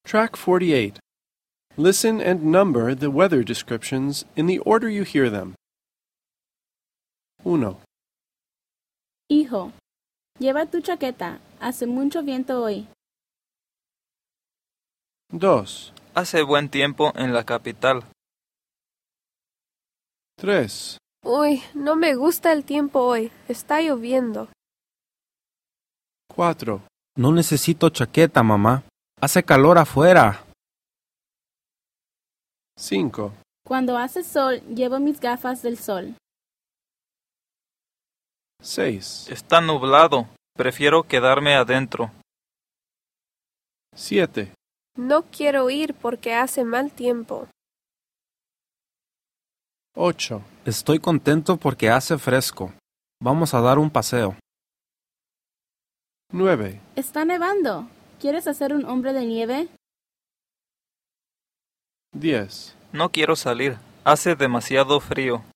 Track 48. Listen and number the weather descriptions in the order you hear them. 1, Hijo, lleva tu chaqueta. Hace mucho viento hoy. 2, Hace buen tiempo en la capital. 3, Uy, no me gusta el tiempo hoy. Está lloviendo. 4, No necesito chaqueta, mamá. Hace calor afuera. 5, Cuando hace sol, llevo mis gafas del sol. 6, Está nublado. Prefiero quedarme adentro. 7, No quiero ir porque hace mal tiempo. 8, Estoy contento porque hace fresco. Vamos a dar un paseo. 9, Está nevando. ¿Quieres hacer un hombre de nieve? 10. No quiero salir. Hace demasiado frío.